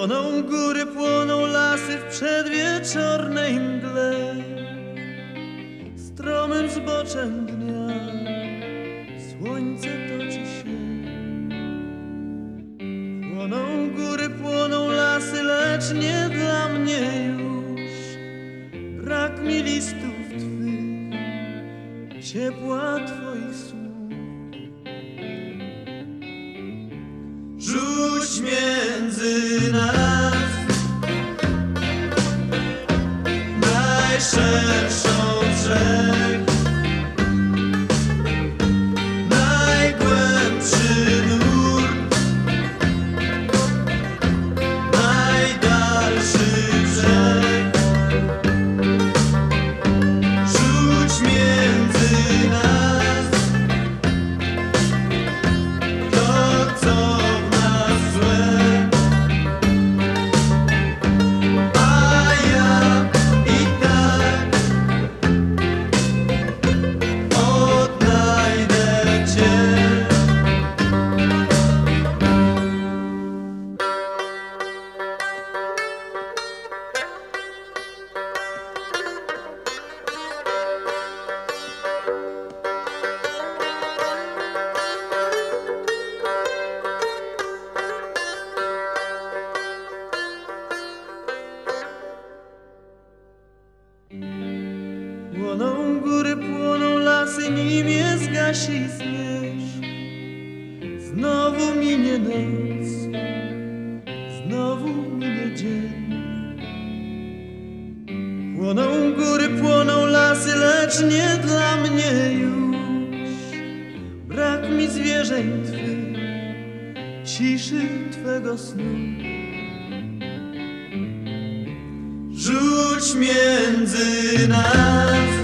Płoną góry, płoną lasy w przedwieczornej mgle, stromym zboczem dnia słońce toczy się. Płoną góry, płoną lasy, lecz nie dla mnie już. Brak mi listów twych, ciepła twoich słów. Rzuć między nas najszerszą z rzek, najgłębszy nurt, najdalszy brzeg. Rzuć między nas to, co Płoną góry, płoną lasy, nim je zgasi zmierzch. Znowu minie noc, znowu minie dzień. Płoną góry, płoną lasy, lecz nie dla mnie już. Brak mi zwierzeń twych, ciszy twego snu. Rzuć między nas